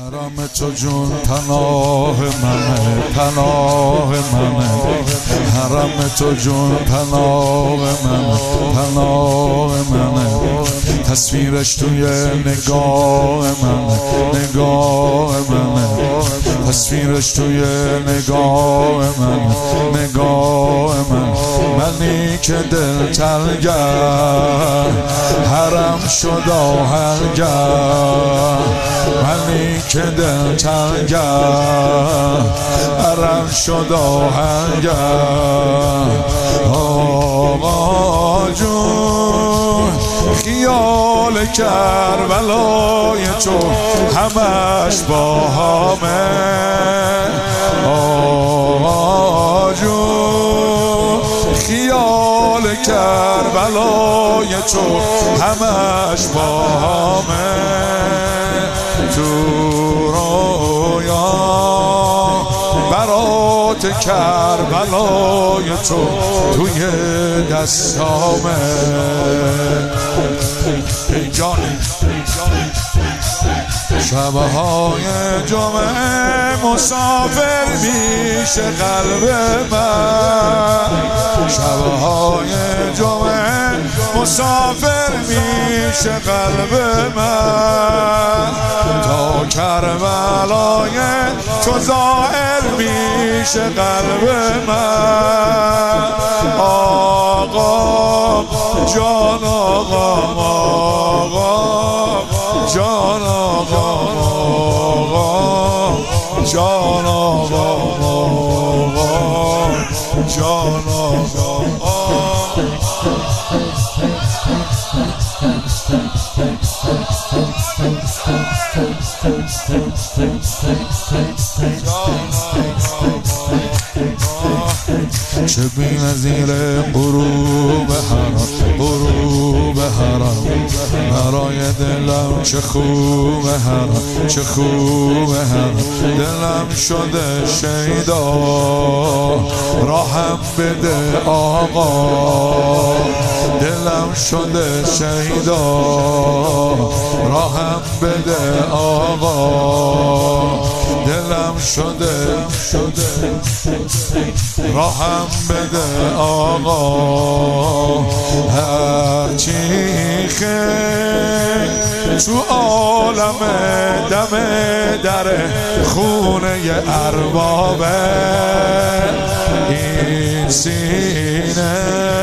حرم تو جون پناه منه، پناه منه. حرم تو جون پناه منه، پناه منه. تصویرش توی نگاه منه، نگاه منه. تصویرش توی نگاه منه، نگاه منه. منی که دل تنگر حرم شد آهنگر، منی که دل تنگر حرم شد آهنگر. آقا جون خیال کربلای تو همش با همه. آقا جون خیال کربلای تو همش با همه. تو رویا برات کربلای تو توی دستامه. ای جانی شبهای جمعه مسافر میشه قلب من، شبهای جمعه مسافر میشه قلب من. تا کربلای تو ظاهر میشه قلب من. آقا جان آقا، آقا جان آقا، جان آقا، جان آقا. چه بی‌نظیر غروب حرم، غروب حرم. برای دلم چه خوب حرم، چه خوب حرم. دلم شده شیدا راهم بده آقا، دلم شده شیدا راهم بده آقا. دلم شده راهم بده آقا. هرچی خیلی تو عالم دم در خونه اربابه. این سینه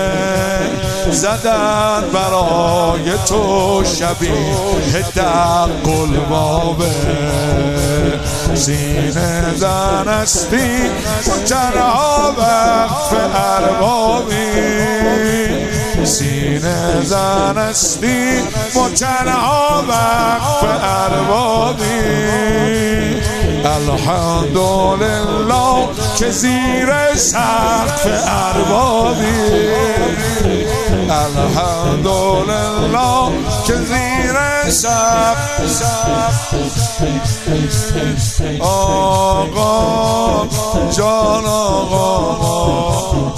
زدن برای تو شبیه در قلبابه. سینه زنستی مجرها وقف اربابی، سینه زنستی مجرها وقف اربابی. الحمدلله که زیر سقف اربابی، الحمدلله که زیر سقف. آقا جان آقا،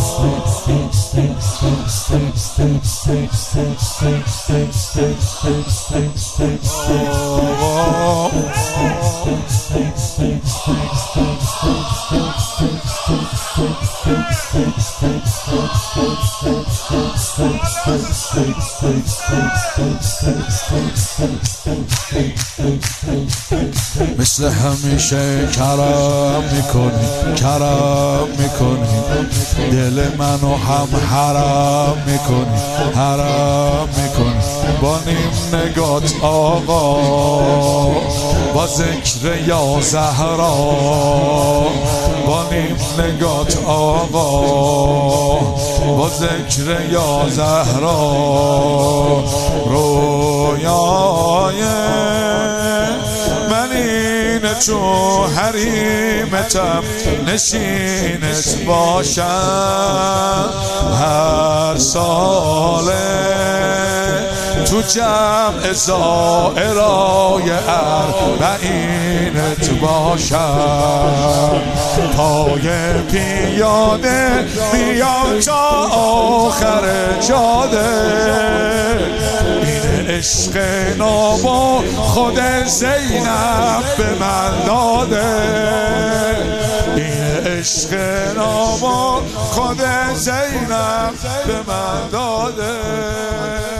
مثل همیشه کرم میکنی، کرم میکنی. دل منو هم حرم میکنی، حرم میکنی. با نیم نگات آقا، با ذکر یا زهرا. با نیم نگات آقا، با ذکر یا زهرا. رویای من اینه تو حریمتم نشینت باشم. هر ساله تو جمع زائرای اربعینت باشم. پای پیاده میام تا آخر جاده. این عشق ناب و خود زینب به من داده، این عشق نامو خود زینب به من داده.